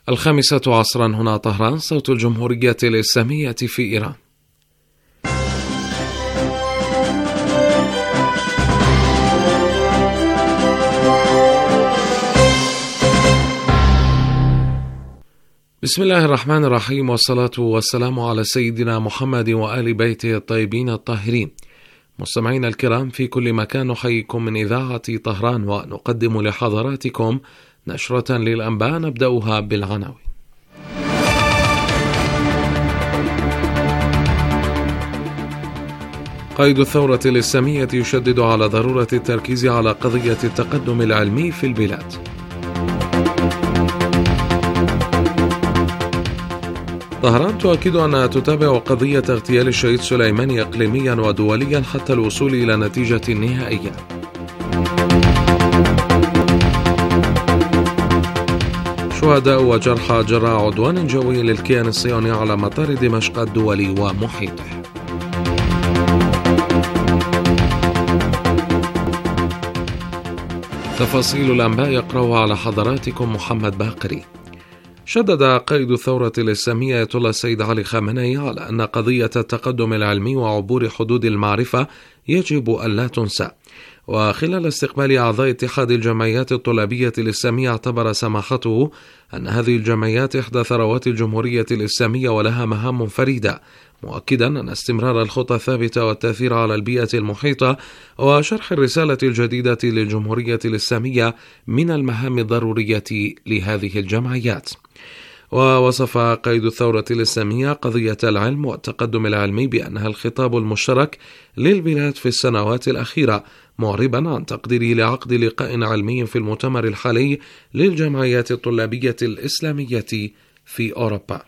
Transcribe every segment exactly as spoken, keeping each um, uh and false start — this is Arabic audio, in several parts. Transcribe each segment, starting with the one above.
الخامسة عصرا هنا طهران، صوت الجمهورية الإسلامية في إيران. بسم الله الرحمن الرحيم، والصلاة والسلام على سيدنا محمد وآل بيته الطيبين الطاهرين. مستمعينا الكرام في كل مكان، نحييكم من إذاعة طهران ونقدم لحضراتكم نشرة للأنباء نبدأها بالعناوين. قائد الثورة الإسلامية يشدد على ضرورة التركيز على قضية التقدم العلمي في البلاد. طهران تؤكد أنها تتابع قضية اغتيال الشهيد سليماني إقليميا ودوليا حتى الوصول إلى نتيجة نهائية. شهداء وجرحى جراء عدوان جوي للكيان الصهيوني على مطار دمشق الدولي ومحيطه. تفاصيل الأنباء يقرأها على حضراتكم محمد باقري. شدد قائد الثورة الإسلامية آية الله السيد علي خامنئي على أن قضية التقدم العلمي وعبور حدود المعرفة يجب أن لا تنسى. وخلال استقبال أعضاء اتحاد الجمعيات الطلابية الإسلامية، اعتبر سماحته أن هذه الجمعيات إحدى ثروات الجمهورية الإسلامية ولها مهام فريدة، مؤكدا أن استمرار الخطى الثابتة والتأثير على البيئة المحيطة وشرح الرسالة الجديدة للجمهورية الإسلامية من المهام الضرورية لهذه الجمعيات. ووصف قائد الثورة الإسلامية قضية العلم والتقدم العلمي بأنها الخطاب المشترك للبلاد في السنوات الأخيرة، معربا عن تقديره لعقد لقاء علمي في المؤتمر الحالي للجمعيات الطلابية الإسلامية في أوروبا.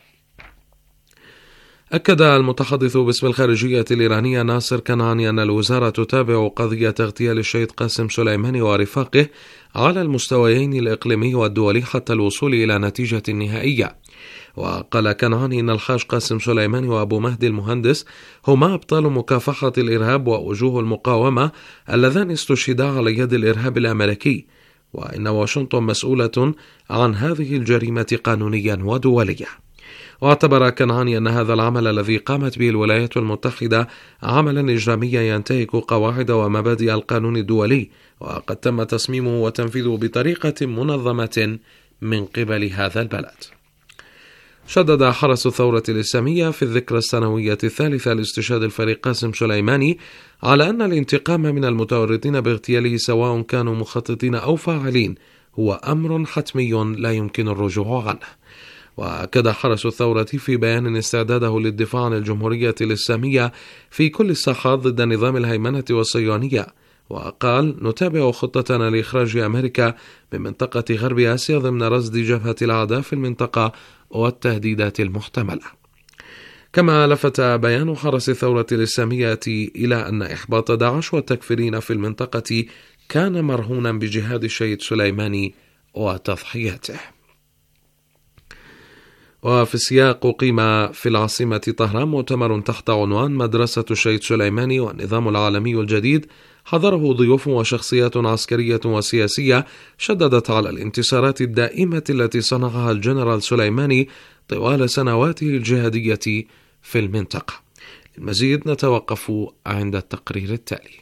أكد المتحدث باسم الخارجية الإيرانية ناصر كنعاني أن الوزارة تتابع قضية اغتيال الشهيد قاسم سليماني ورفاقه على المستويين الإقليمي والدولي حتى الوصول إلى نتيجة نهائية. وقال كنعاني إن الحاج قاسم سليماني وأبو مهدي المهندس هما أبطال مكافحة الإرهاب ووجوه المقاومة اللذان استشهدا على يد الإرهاب الأمريكي، وإن واشنطن مسؤولة عن هذه الجريمة قانونيا ودوليا. واعتبر كنعاني أن هذا العمل الذي قامت به الولايات المتحدة عملا إجراميا ينتهك قواعد ومبادئ القانون الدولي، وقد تم تصميمه وتنفيذه بطريقة منظمة من قبل هذا البلد. شدد حرس الثورة الإسلامية في الذكرى السنوية الثالثة لاستشهاد الفريق قاسم سليماني على أن الانتقام من المتورطين باغتياله سواء كانوا مخططين أو فاعلين هو أمر حتمي لا يمكن الرجوع عنه. وأكد حرس الثورة في بيان استعداده للدفاع عن الجمهورية الإسلامية في كل الساحات ضد نظام الهيمنة والصهيونية، وقال: نتابع خطتنا لإخراج أمريكا من منطقة غرب آسيا ضمن رصد جبهة الأعداء في المنطقة والتهديدات المحتملة. كما لفت بيان حرس الثورة الإسلامية إلى أن إحباط داعش والتكفيرين في المنطقة كان مرهونا بجهاد الشهيد سليماني وتضحياته. وفي السياق أقيم في العاصمة طهران مؤتمر تحت عنوان مدرسة الشهيد سليماني والنظام العالمي الجديد، حضره ضيوف وشخصيات عسكرية وسياسية شددت على الانتصارات الدائمة التي صنعها الجنرال سليماني طوال سنواته الجهادية في المنطقة. المزيد نتوقف عند التقرير التالي.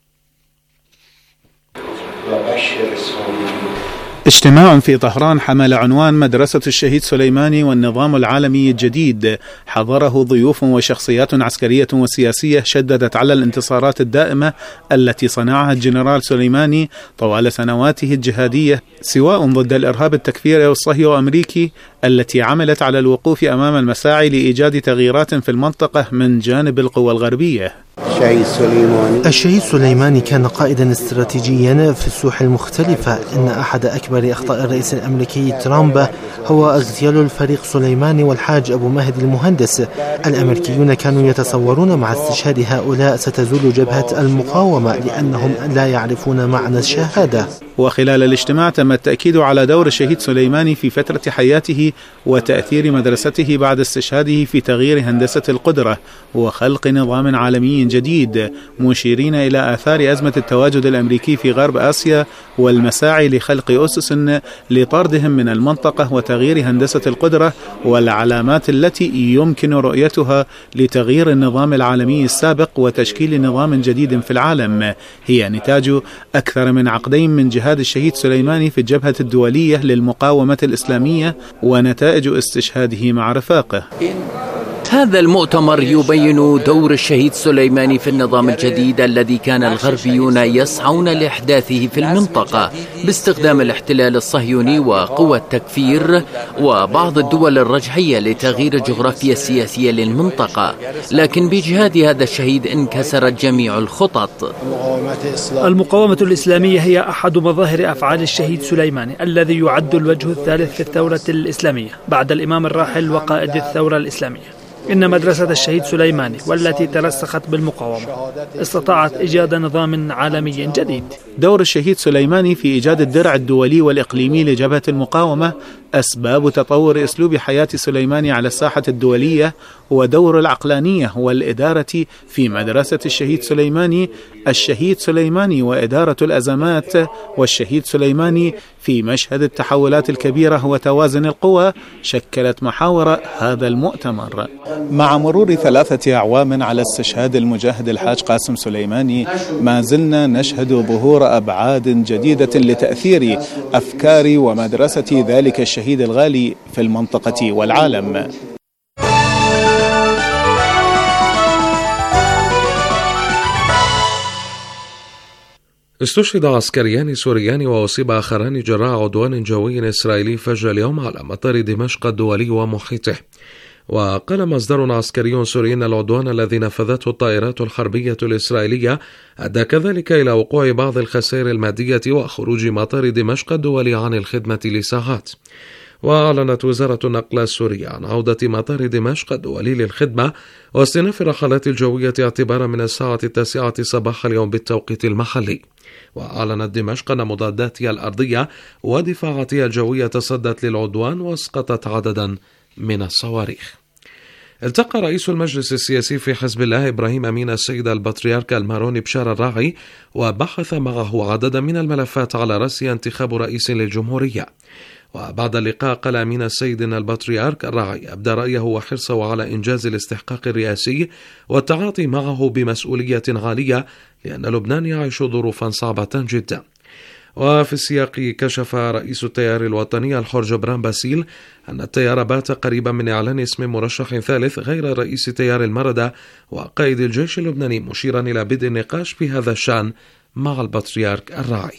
اجتماع في طهران حمل عنوان مدرسة الشهيد سليماني والنظام العالمي الجديد، حضره ضيوف وشخصيات عسكرية وسياسية شددت على الانتصارات الدائمة التي صنعها الجنرال سليماني طوال سنواته الجهادية، سواء ضد الإرهاب التكفيري والصهيوني الأمريكي التي عملت على الوقوف أمام المساعي لإيجاد تغييرات في المنطقة من جانب القوى الغربية. الشهيد سليماني كان قائدا استراتيجيا في السوح المختلفة. إن أحد أكبر أخطاء الرئيس الأمريكي ترامب هو اغتيال الفريق سليماني والحاج أبو مهدي المهندس. الأمريكيون كانوا يتصورون مع استشهاد هؤلاء ستزول جبهة المقاومة لأنهم لا يعرفون معنى الشهادة. وخلال الاجتماع تم التأكيد على دور الشهيد سليماني في فترة حياته وتأثير مدرسته بعد استشهاده في تغيير هندسة القدرة وخلق نظام عالمي جديد، مشيرين إلى آثار أزمة التواجد الأمريكي في غرب آسيا والمساعي لخلق أسس لطردهم من المنطقة وتغيير هندسة القدرة والعلامات التي يمكن رؤيتها لتغيير النظام العالمي السابق وتشكيل نظام جديد في العالم، هي نتاج أكثر من عقدين من جهاد الشهيد سليماني في الجبهة الدولية للمقاومة الإسلامية ونتائج استشهاده مع رفاقه. هذا المؤتمر يبين دور الشهيد سليماني في النظام الجديد الذي كان الغربيون يسعون لإحداثه في المنطقة باستخدام الاحتلال الصهيوني وقوى التكفير وبعض الدول الرجعية لتغيير الجغرافيا السياسية للمنطقة، لكن بجهاد هذا الشهيد انكسرت جميع الخطط. المقاومة الإسلامية هي أحد مظاهر أفعال الشهيد سليماني الذي يعد الوجه الثالث في الثورة الإسلامية بعد الإمام الراحل وقائد الثورة الإسلامية. إن مدرسة الشهيد سليماني والتي ترسخت بالمقاومة استطاعت إيجاد نظام عالمي جديد. دور الشهيد سليماني في إيجاد الدرع الدولي والإقليمي لجبهة المقاومة أسباب تطور أسلوب حياة سليماني على الساحة الدولية ودور العقلانية والإدارة في مدرسة الشهيد سليماني، الشهيد سليماني وإدارة الأزمات، والشهيد سليماني في مشهد التحولات الكبيرة وتوازن القوى شكلت محاور هذا المؤتمر. مع مرور ثلاثة أعوام على استشهاد المجاهد الحاج قاسم سليماني ما زلنا نشهد ظهور أبعاد جديدة لتأثير أفكار ومدرسة ذلك الشهيد الغالي في المنطقة والعالم. استشهد عسكريان سوريان وأصيب آخران جراء عدوان جوي إسرائيلي فجر اليوم على مطار دمشق الدولي ومحيطه. وقال مصدر عسكري سوري أن العدوان الذي نفذته الطائرات الحربية الإسرائيلية أدى كذلك إلى وقوع بعض الخسائر المادية وخروج مطار دمشق الدولي عن الخدمة لساعات. وأعلنت وزارة النقل السورية عن عودة مطار دمشق الدولي للخدمة واستئناف الرحلات الجوية اعتبارا من الساعة التاسعة صباح اليوم بالتوقيت المحلي. وأعلنت دمشق أن مضاداتها الأرضية ودفاعاتها الجوية تصدت للعدوان واسقطت عددا من الصواريخ. التقى رئيس المجلس السياسي في حزب الله إبراهيم أمين السيد البطريرك الماروني بشار الراعي وبحث معه عددا من الملفات على رأسها انتخاب رئيس للجمهورية. وبعد اللقاء قال أمين السيد البطريرك الراعي أبدى رأيه وحرصه على إنجاز الاستحقاق الرئاسي والتعاطي معه بمسؤولية عالية لأن لبنان يعيش ظروفا صعبة جدا. وفي السياق كشف رئيس التيار الوطني الحر جبران باسيل أن التيار بات قريبا من إعلان اسم مرشح ثالث غير رئيس تيار المردة وقائد الجيش اللبناني، مشيرا إلى بدء النقاش في هذا الشأن مع البطريرك الراعي.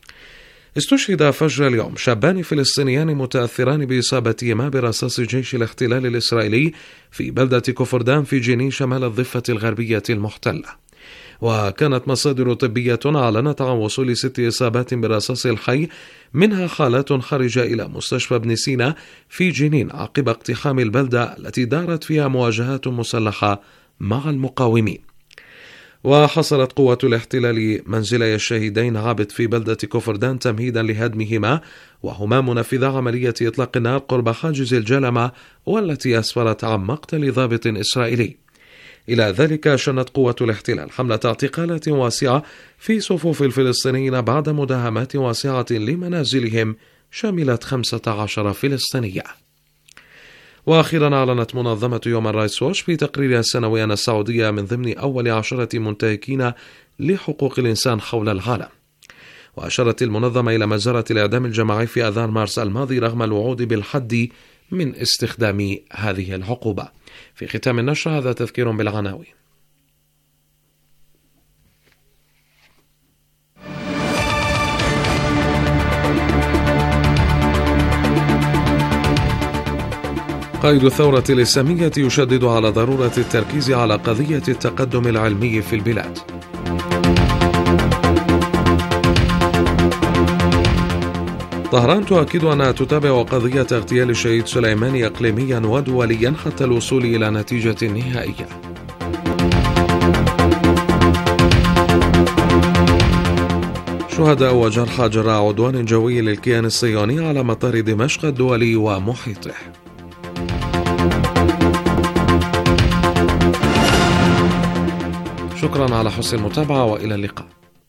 استشهد فجر اليوم شابان فلسطينيان متأثران بإصابتهما برصاص جيش الاحتلال الإسرائيلي في بلدة كفردان في جنين شمال الضفة الغربية المحتلة. وكانت مصادر طبية أعلنت عن وصول ست إصابات بالرصاص الحي، منها حالات خارجة إلى مستشفى ابن سينا في جنين عقب اقتحام البلدة التي دارت فيها مواجهات مسلحة مع المقاومين. وحصلت قوة الاحتلال منزلي الشهيدين عابد في بلدة كفردان تمهيدا لهدمهما، وهما منفذا عملية إطلاق النار قرب حاجز الجلمة والتي أسفرت عن مقتل ضابط إسرائيلي. إلى ذلك شنت قوة الاحتلال حملة اعتقالات واسعة في صفوف الفلسطينيين بعد مداهمات واسعة لمنازلهم شملت خمسة عشر فلسطينية. وأخيرا أعلنت منظمة يوم رايتس ووتش في تقريرها السنوي أن السعودية من ضمن أول عشرة منتهكين لحقوق الإنسان حول العالم. وأشارت المنظمة إلى مجزرة الإعدام الجماعي في آذار مارس الماضي رغم الوعود بالحد من استخدام هذه العقوبة. في ختام النشر هذا تذكير بالعناوين. قائد الثورة الإسلامية يشدد على ضرورة التركيز على قضية التقدم العلمي في البلاد. طهران تؤكد أنها تتابع قضية اغتيال الشهيد سليماني إقليميا ودوليا حتى الوصول إلى نتيجة نهائية. شهداء وجرحى جراء عدوان جوي للكيان الصهيوني على مطار دمشق الدولي ومحيطه. شكرا على حسن المتابعة وإلى اللقاء.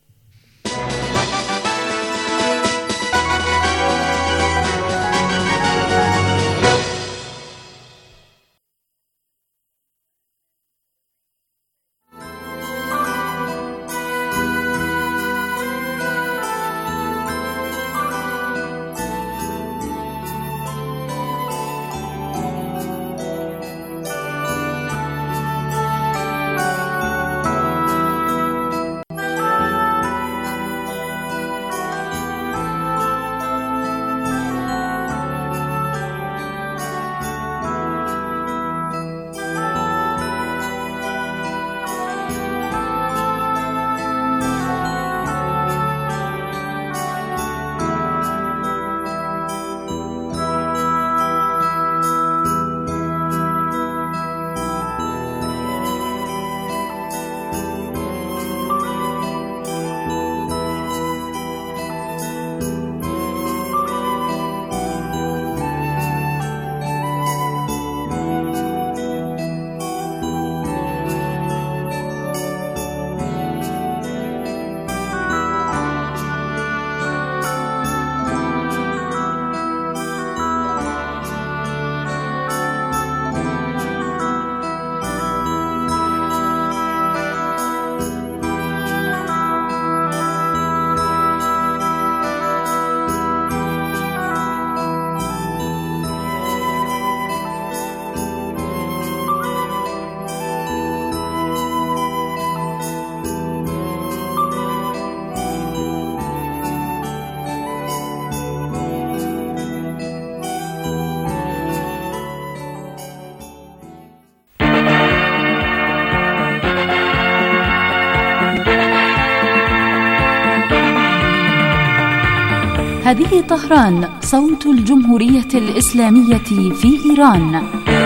هذه طهران، صوت الجمهورية الإسلامية في إيران.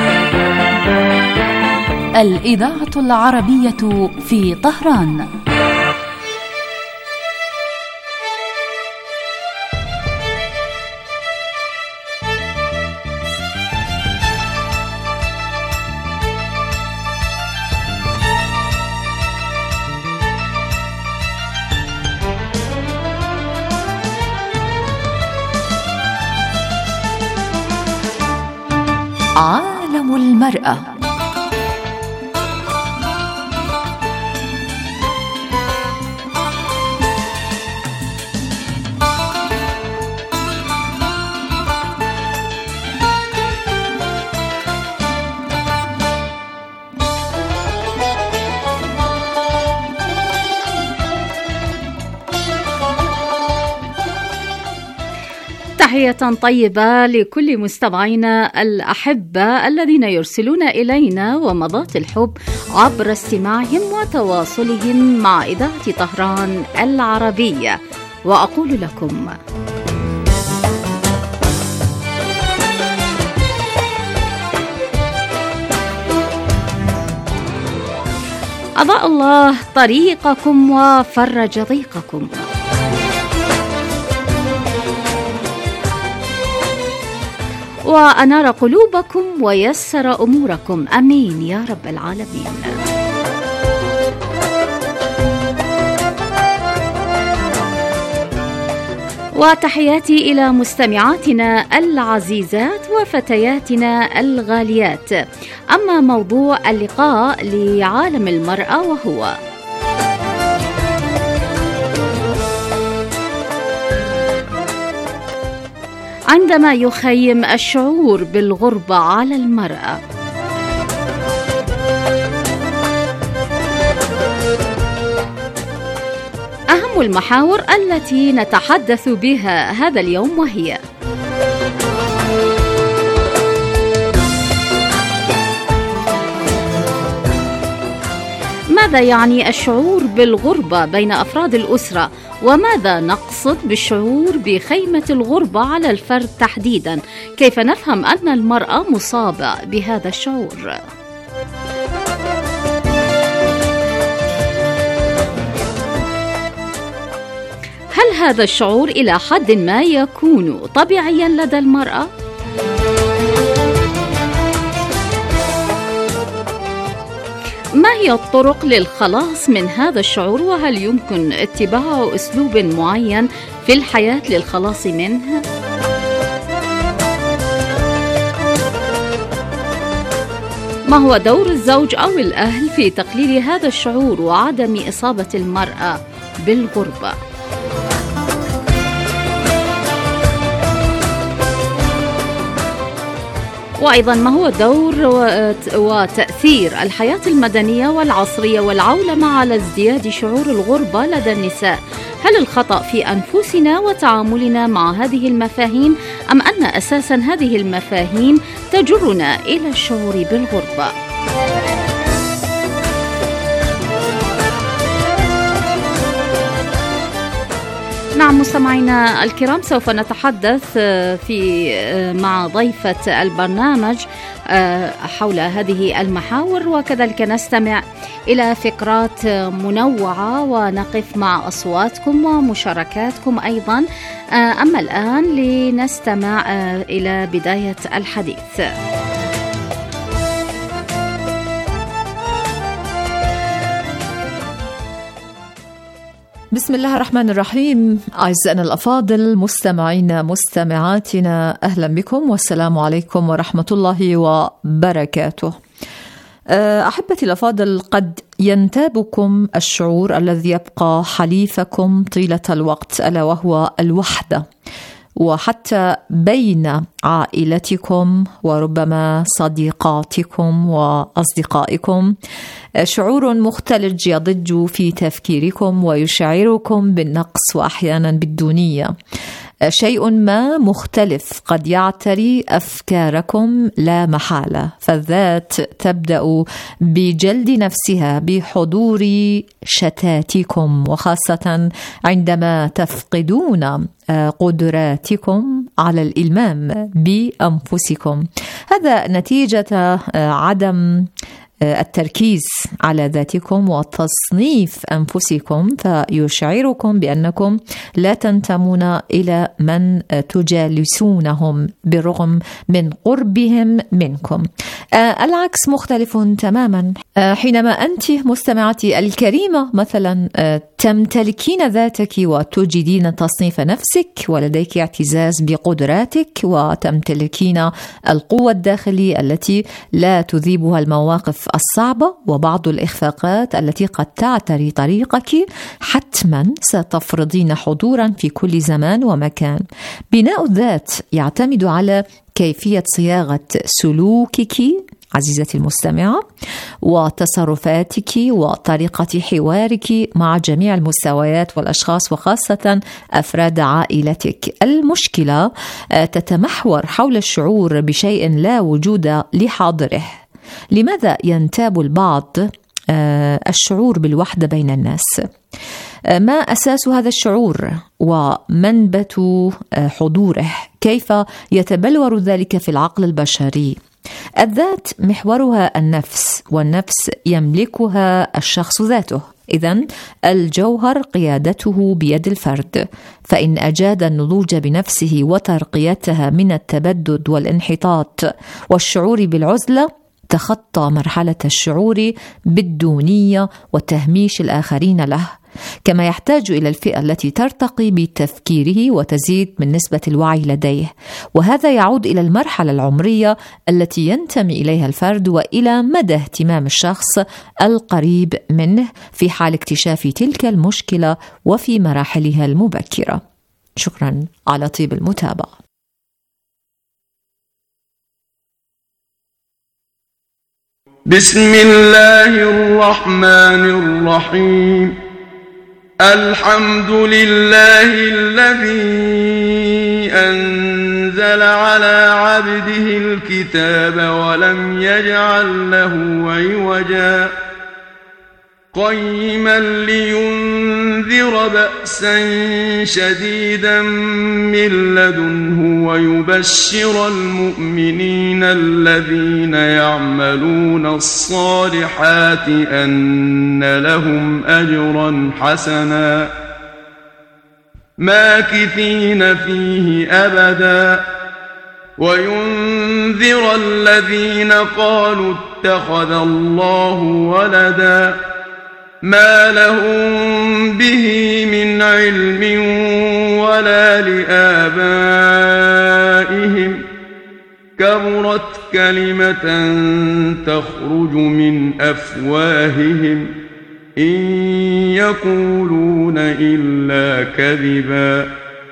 الإذاعة العربية في طهران. عالم المرأة. تحية طيبة لكل مستمعينا الأحبة الذين يرسلون إلينا ومضات الحب عبر استماعهم وتواصلهم مع إذاعة طهران العربية، وأقول لكم أضاء الله طريقكم وفرج ضيقكم. وأنار قلوبكم ويسر أموركم، أمين يا رب العالمين. وتحياتي إلى مستمعاتنا العزيزات وفتياتنا الغاليات. أما موضوع اللقاء لعالم المرأة وهو عندما يخيم الشعور بالغربة على المرأة. أهم المحاور التي نتحدث بها هذا اليوم وهي: ماذا يعني الشعور بالغربة بين أفراد الأسرة؟ وماذا نقصد بالشعور بخيمة الغربة على الفرد تحديدا؟ كيف نفهم أن المرأة مصابة بهذا الشعور؟ هل هذا الشعور إلى حد ما يكون طبيعيا لدى المرأة؟ ما هي الطرق للخلاص من هذا الشعور، وهل يمكن اتباع أسلوب معين في الحياة للخلاص منه؟ ما هو دور الزوج أو الأهل في تقليل هذا الشعور وعدم إصابة المرأة بالغربة؟ وأيضا ما هو دور وتأثير الحياة المدنية والعصرية والعولمة على ازدياد شعور الغربة لدى النساء؟ هل الخطأ في أنفسنا وتعاملنا مع هذه المفاهيم، أم أن أساسا هذه المفاهيم تجرنا إلى الشعور بالغربة؟ نعم مستمعينا الكرام، سوف نتحدث في مع ضيفة البرنامج حول هذه المحاور، وكذلك نستمع إلى فقرات منوعة ونقف مع أصواتكم ومشاركاتكم أيضا. أما الآن لنستمع إلى بداية الحديث. بسم الله الرحمن الرحيم. أعزائنا الأفاضل، مستمعينا مستمعاتنا، أهلا بكم والسلام عليكم ورحمة الله وبركاته. أحبتي الأفاضل، قد ينتابكم الشعور الذي يبقى حليفكم طيلة الوقت، ألا وهو الوحدة، وحتى بين عائلتكم وربما صديقاتكم وأصدقائكم شعور مختلج يضج في تفكيركم ويشعركم بالنقص وأحيانا بالدونية. شيء ما مختلف قد يعتري أفكاركم لا محالة، فالذات تبدأ بجلد نفسها بحضور شتاتكم، وخاصة عندما تفقدون قدراتكم على الإلمام بأنفسكم. هذا نتيجة عدم التركيز على ذاتكم وتصنيف أنفسكم، فيشعركم بأنكم لا تنتمون إلى من تجالسونهم بالرغم من قربهم منكم. العكس مختلف تماما حينما أنت مستمعتي الكريمة مثلا تمتلكين ذاتك وتجدين تصنيف نفسك ولديك اعتزاز بقدراتك وتمتلكين القوة الداخلية التي لا تذيبها المواقف الصعبة وبعض الإخفاقات التي قد تعتري طريقك، حتما ستفرضين حضورا في كل زمان ومكان. بناء الذات يعتمد على كيفية صياغة سلوكك عزيزتي المستمعة وتصرفاتك وطريقة حوارك مع جميع المستويات والأشخاص وخاصة أفراد عائلتك. المشكلة تتمحور حول الشعور بشيء لا وجود لحاضره. لماذا ينتاب البعض الشعور بالوحدة بين الناس؟ ما أساس هذا الشعور ومنبت حضوره؟ كيف يتبلور ذلك في العقل البشري؟ الذات محورها النفس، والنفس يملكها الشخص ذاته، إذن الجوهر قيادته بيد الفرد، فإن أجاد النضوج بنفسه وترقيتها من التبدد والانحطاط والشعور بالعزلة، تخطى مرحلة الشعور بالدونية وتهميش الآخرين له، كما يحتاج إلى الفئة التي ترتقي بتفكيره وتزيد من نسبة الوعي لديه. وهذا يعود إلى المرحلة العمرية التي ينتمي إليها الفرد وإلى مدى اهتمام الشخص القريب منه في حال اكتشاف تلك المشكلة وفي مراحلها المبكرة. شكرا على طيب المتابعة. بسم الله الرحمن الرحيم. الحمد لله الذي أنزل على عبده الكتاب ولم يجعل له عوجا قيما لينذر بأسا شديدا من لدنه ويبشر المؤمنين الذين يعملون الصالحات أن لهم أجرا حسنا ماكثين فيه أبدا وينذر الذين قالوا اتخذ الله ولدا ما لهم به من علم ولا لآبائهم كبرت كلمة تخرج من أفواههم إن يقولون إلا كذبا.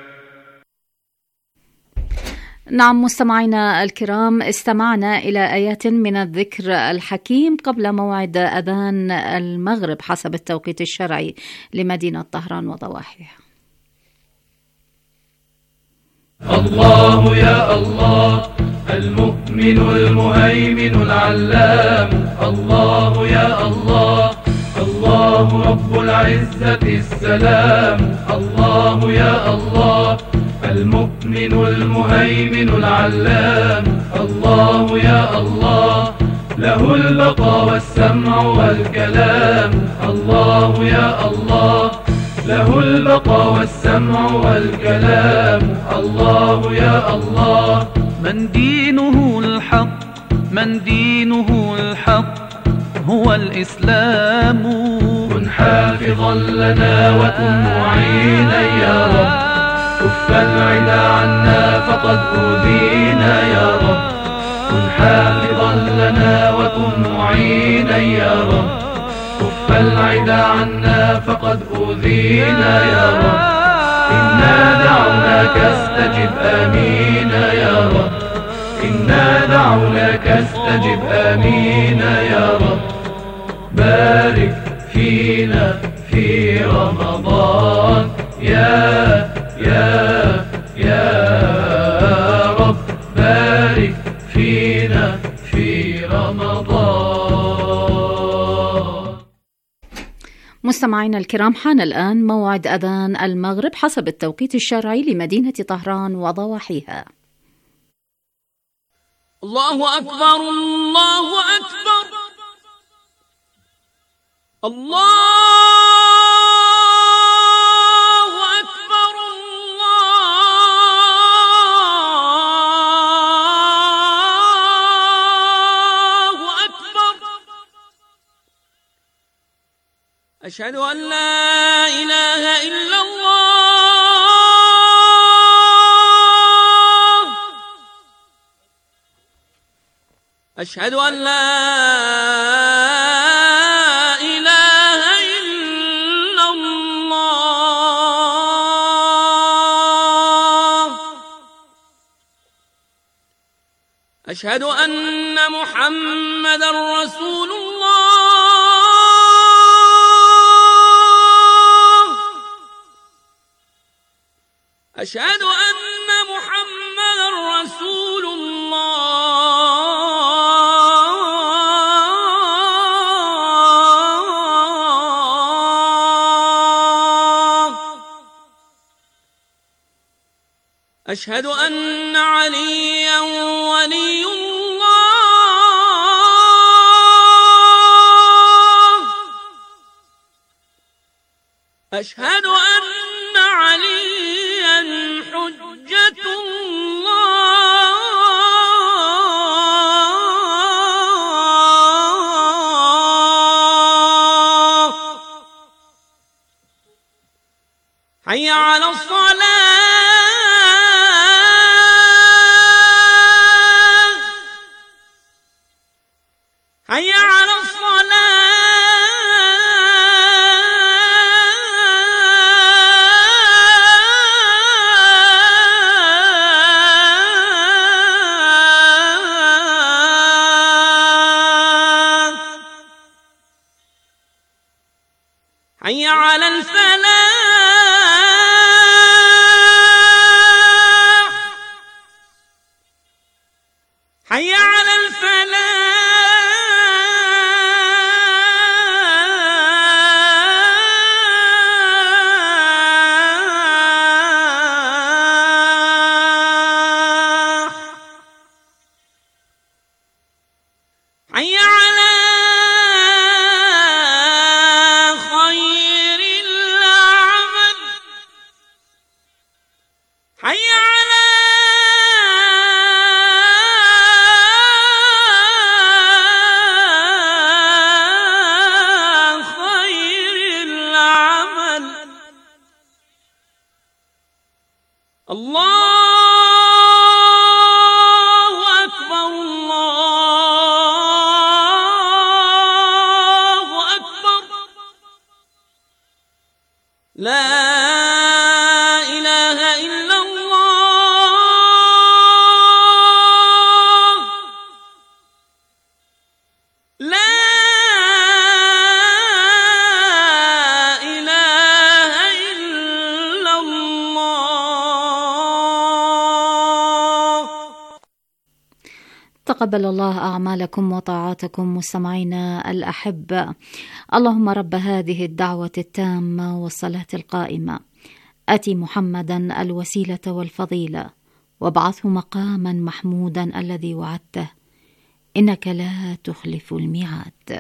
نعم مستمعينا الكرام، استمعنا إلى آيات من الذكر الحكيم قبل موعد أذان المغرب حسب التوقيت الشرعي لمدينة طهران وضواحيها. الله يا الله المؤمن المهيمن العلام، الله يا الله الله رب العزة السلام، الله يا الله المؤمن المهيمن العلام، الله يا الله له البقاء والسمع والكلام، الله يا الله له البقاء والسمع والكلام، الله يا الله من دينه الحق من دينه الحق هو الإسلام. كن حافظا لنا وكن معينا يا رب، كف العدا عنا فقد أوذينا يا رب، كن حافظا لنا وكن معينا يا رب، كف العدا عنا فقد أوذينا يا رب، إنا دعوناك استجب آمين يا رب، إنا دعوناك استجب آمين يا رب، بارك فينا في رمضان يا يا يا رب، بارك فينا في رمضان. مستمعينا الكرام، حان الآن موعد أذان المغرب حسب التوقيت الشرعي لمدينة طهران وضواحيها. الله أكبر الله أكبر الله أكبر الله أكبر. أشهد أن لا إله إلا الله، أشهد أن لا إله إلا الله، أشهد أن محمدا رسول الله، أشهد أن محمدا رسول الله، أشهد أن عليا ولي الله، أشهد أن عليا حجة الله. حي على الصلاة، حي على الصلاة، حي على الفلاح، حي على الفلاح، حي على خير الله. تقبل الله أعمالكم وطاعاتكم مستمعينا الأحبة. اللهم رب هذه الدعوة التامة والصلاة القائمة آتِ محمدا الوسيلة والفضيلة وابعثه مقاما محمودا الذي وعدته إنك لا تخلف الميعاد.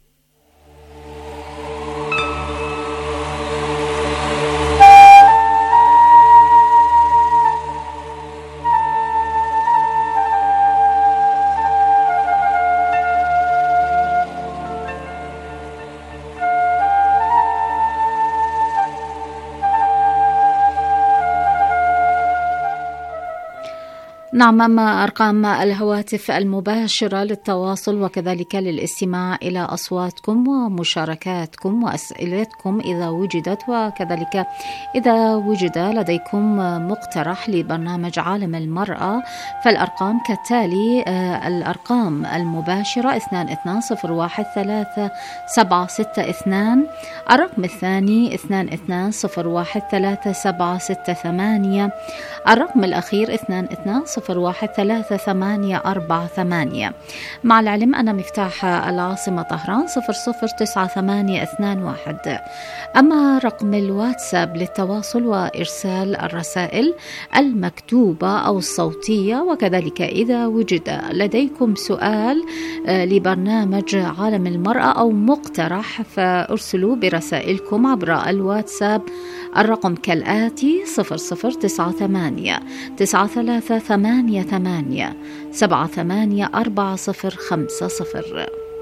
نعم، أما أرقام الهواتف المباشرة للتواصل وكذلك للاستماع إلى أصواتكم ومشاركاتكم وأسئلتكم إذا وجدت، وكذلك إذا وجد لديكم مقترح لبرنامج عالم المرأة، فالأرقام كالتالي: الأرقام المباشرة اثنان اثنان صفر واحد ثلاثة سبعة ستة اثنان، الرقم الثاني اثنان اثنان صفر واحد ثلاثة سبعة ستة ثمانية، الرقم الأخير اثنان اثنان صفر واحد ثلاثة ثمانية أربعة ثمانية. مع العلم أن مفتاح العاصمة طهران صفر صفر تسعة ثمانية اثنان واحد. أما رقم الواتساب للتواصل وإرسال الرسائل المكتوبة أو الصوتية، وكذلك إذا وجد لديكم سؤال لبرنامج عالم المرأة أو مقترح فأرسلوا برسائلكم عبر الواتساب. الرقم كالآتي: صفر صفر تسعة ثمانية تسعة ثلاثة ثمانية ثمانية سبعة ثمانية أربعة صفر خمسة صفر.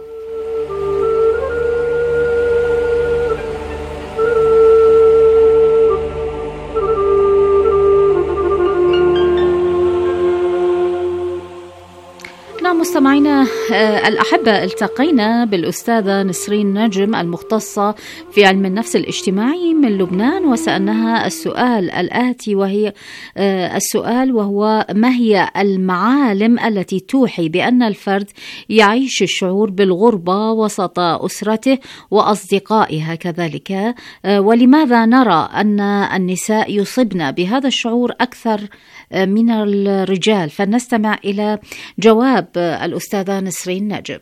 نعم مستمعينا الأحبة، التقينا بالأستاذة نسرين نجم المختصة في علم النفس الاجتماعي من لبنان، وسألناها السؤال الآتي، وهي السؤال وهو: ما هي المعالم التي توحي بأن الفرد يعيش الشعور بالغربة وسط أسرته وأصدقائها كذلك، ولماذا نرى أن النساء يصبن بهذا الشعور أكثر من الرجال؟ فلنستمع إلى جواب الأستاذة نسرين نجم.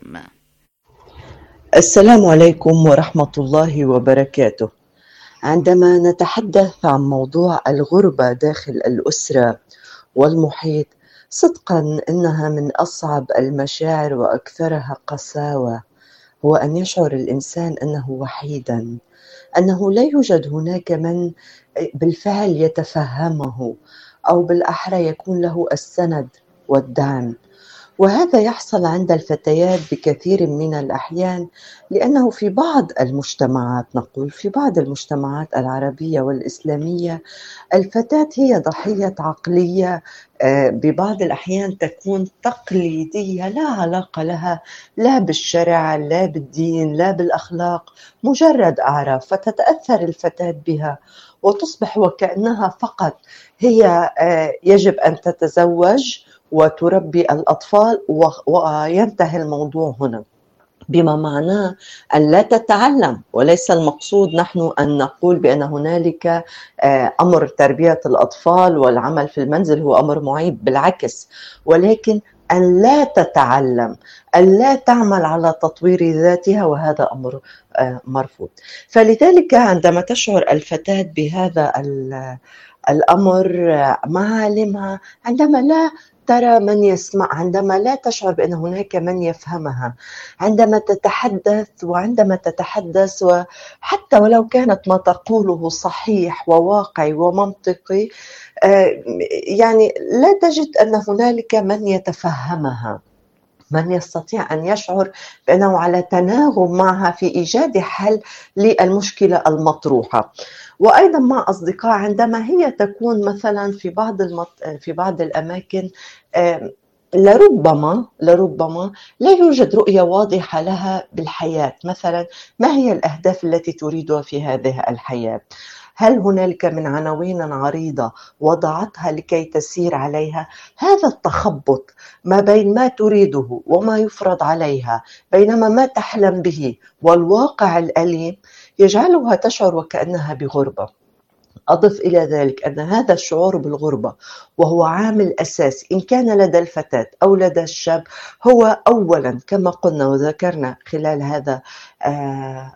السلام عليكم ورحمة الله وبركاته. عندما نتحدث عن موضوع الغربة داخل الأسرة والمحيط، صدقا إنها من أصعب المشاعر وأكثرها قساوة، هو أن يشعر الإنسان أنه وحيدا، أنه لا يوجد هناك من بالفعل يتفهمه، أو بالأحرى يكون له السند والدعم. وهذا يحصل عند الفتيات بكثير من الأحيان، لأنه في بعض المجتمعات، نقول في بعض المجتمعات العربية والإسلامية، الفتاة هي ضحية عقلية ببعض الأحيان تكون تقليدية، لا علاقة لها لا بالشرع لا بالدين لا بالأخلاق، مجرد أعراف، فتتأثر الفتاة بها وتصبح وكأنها فقط هي يجب أن تتزوج وتربي الأطفال وينتهي الموضوع هنا، بما معناه أن لا تتعلم. وليس المقصود نحن أن نقول بأن هنالك أمر تربية الأطفال والعمل في المنزل هو أمر معيب، بالعكس، ولكن أن لا تتعلم، أن لا تعمل على تطوير ذاتها، وهذا أمر مرفوض. فلذلك عندما تشعر الفتاة بهذا الأمر، معالمها عندما لا ترى من يسمع، عندما لا تشعر بأن هناك من يفهمها، عندما تتحدث وعندما تتحدث وحتى ولو كانت ما تقوله صحيح وواقعي ومنطقي، يعني لا تجد أن هنالك من يتفهمها، من يستطيع أن يشعر بأنه على تناغم معها في إيجاد حل للمشكلة المطروحة. وأيضا مع أصدقاء، عندما هي تكون مثلا في بعض المط... في بعض الأماكن لربما لربما لا يوجد رؤية واضحة لها بالحياة، مثلا ما هي الأهداف التي تريدها في هذه الحياة؟ هل هنالك من عناوين عريضة وضعتها لكي تسير عليها؟ هذا التخبط ما بين ما تريده وما يفرض عليها، بينما ما تحلم به والواقع الأليم، يجعلها تشعر وكأنها بغربة. أضف إلى ذلك أن هذا الشعور بالغربة وهو عامل أساسي إن كان لدى الفتاة أو لدى الشاب، هو أولا كما قلنا وذكرنا خلال هذا آه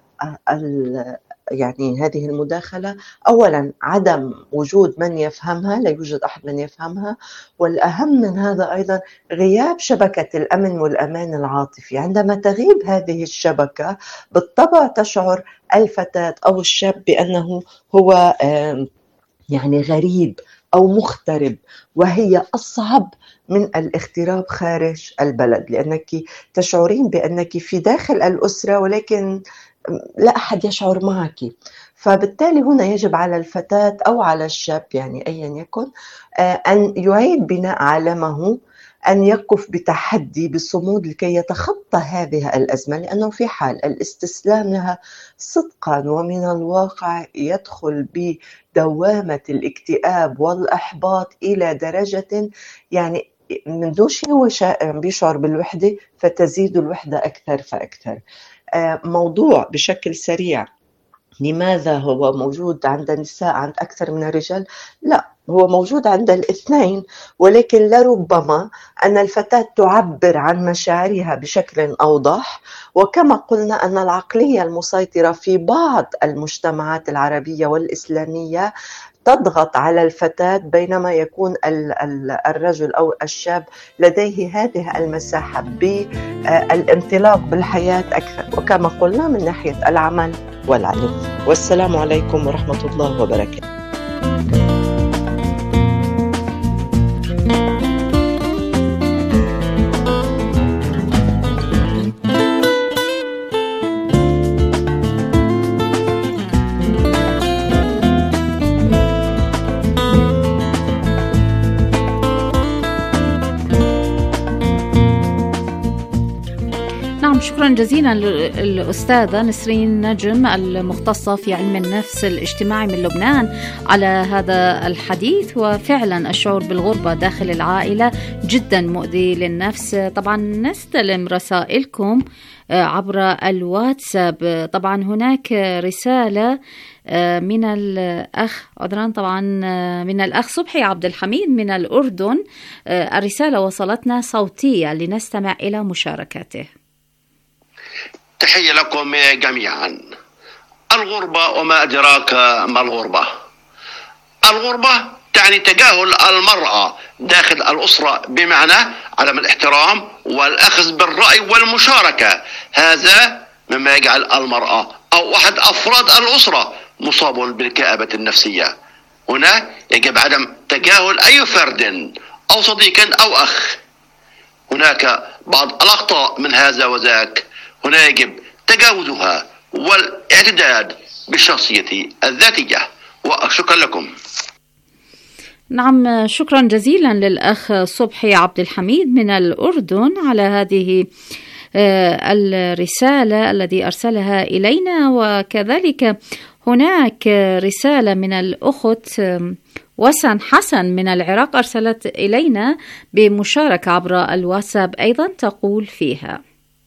يعني هذه المداخلة، أولا عدم وجود من يفهمها، لا يوجد أحد من يفهمها، والأهم من هذا أيضا غياب شبكة الأمن والأمان العاطفي. عندما تغيب هذه الشبكة بالطبع تشعر الفتاة أو الشاب بأنه هو يعني غريب أو مغترب، وهي أصعب من الاغتراب خارج البلد، لأنك تشعرين بأنك في داخل الأسرة ولكن لا أحد يشعر معك. فبالتالي هنا يجب على الفتاة أو على الشاب يعني أيا يكن أن يعيد بناء عالمه، أن يقف بتحدي بصمود لكي يتخطى هذه الأزمة، لأنه في حال الاستسلام لها صدقا ومن الواقع يدخل بدوامة الاكتئاب والإحباط إلى درجة يعني من دون شيء هو بيشعر بالوحدة، فتزيد الوحدة أكثر فأكثر. موضوع بشكل سريع، لماذا هو موجود عند النساء عند أكثر من الرجال؟ لا، هو موجود عند الاثنين، ولكن لربما أن الفتاة تعبر عن مشاعرها بشكل أوضح، وكما قلنا أن العقلية المسيطرة في بعض المجتمعات العربية والإسلامية تضغط على الفتاة، بينما يكون الرجل أو الشاب لديه هذه المساحة بالانطلاق بالحياة أكثر، وكما قلنا من ناحية العمل والعلم. والسلام عليكم ورحمة الله وبركاته. شكرا جزيلا للأستاذة نسرين نجم المختصة في علم النفس الاجتماعي من لبنان على هذا الحديث. وفعلا الشعور بالغربة داخل العائلة جدا مؤذي للنفس. طبعا نستلم رسائلكم عبر الواتساب. طبعا هناك رسالة من الأخ عذران طبعا من الأخ صبحي عبد الحميد من الأردن. الرسالة وصلتنا صوتية لنستمع إلى مشاركته. تحية لكم جميعا. الغربة وما أدراك ما الغربة. الغربة تعني تجاهل المرأة داخل الأسرة بمعنى عدم الاحترام والأخذ بالرأي والمشاركة. هذا مما يجعل المرأة أو أحد أفراد الأسرة مصاب بالكآبة النفسية. هنا يجب عدم تجاهل أي فرد أو صديق أو أخ. هناك بعض الأخطاء من هذا وذاك، هنا يجب تجاوزها والاعتداد بالشخصية الذاتية. وشكرا لكم. نعم، شكرا جزيلا للأخ صبحي عبد الحميد من الأردن على هذه الرسالة التي أرسلها إلينا. وكذلك هناك رسالة من الأخت وسن حسن من العراق أرسلت إلينا بمشاركة عبر الواتساب أيضا، تقول فيها: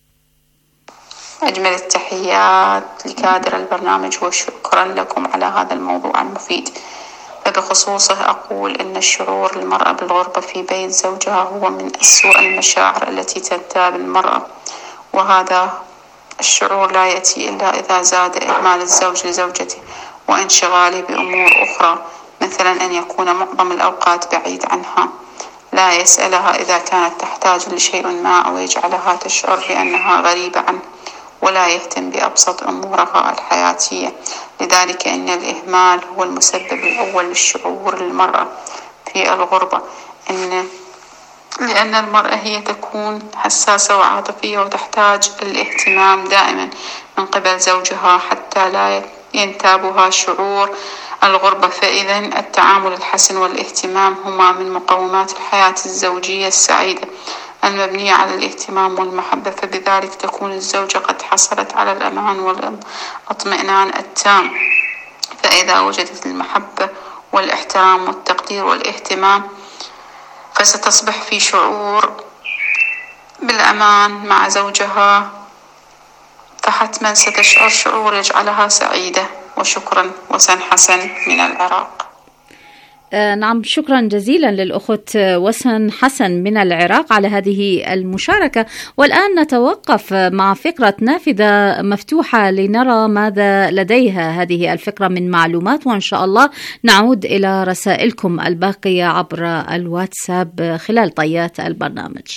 أجمل التحيات لكادر البرنامج وشكرا لكم على هذا الموضوع المفيد. فبخصوصه أقول أن الشعور المرأة بالغربة في بيت زوجها هو من أسوأ المشاعر التي تنتاب المرأة، وهذا الشعور لا يأتي إلا إذا زاد إهمال الزوج لزوجته وانشغاله بأمور أخرى، مثلا أن يكون معظم الأوقات بعيد عنها، لا يسألها إذا كانت تحتاج لشيء ما، أو يجعلها تشعر بأنها غريبة عنه ولا يهتم بأبسط أمورها الحياتية. لذلك إن الإهمال هو المسبب الأول للشعور المرأة في الغربة، إن لأن المرأة هي تكون حساسة وعاطفية وتحتاج الاهتمام دائما من قبل زوجها حتى لا ينتابها شعور الغربة. فإذا التعامل الحسن والاهتمام هما من مقومات الحياة الزوجية السعيدة المبنية على الاهتمام والمحبة، فبذلك تكون الزوجة قد حصلت على الأمان والاطمئنان التام. فإذا وجدت المحبة والاحترام والتقدير والاهتمام فستصبح في شعور بالأمان مع زوجها، فحتما ستشعر شعور يجعلها سعيدة. وشكرا. وسن حسن من العراق. نعم، شكرا جزيلا للأخت وسن حسن من العراق على هذه المشاركة. والآن نتوقف مع فكرة نافذة مفتوحة لنرى ماذا لديها هذه الفكرة من معلومات، وإن شاء الله نعود إلى رسائلكم الباقية عبر الواتساب خلال طيات البرنامج.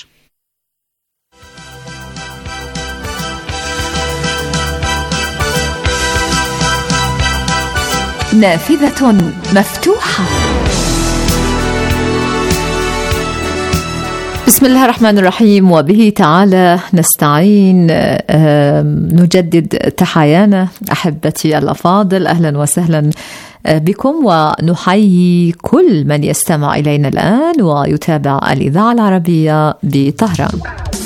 نافذة مفتوحة. بسم الله الرحمن الرحيم، وبه تعالى نستعين. نجدد تحيانا أحبتي الأفاضل، أهلا وسهلا بكم، ونحيي كل من يستمع إلينا الآن ويتابع الإذاعة العربية بطهران.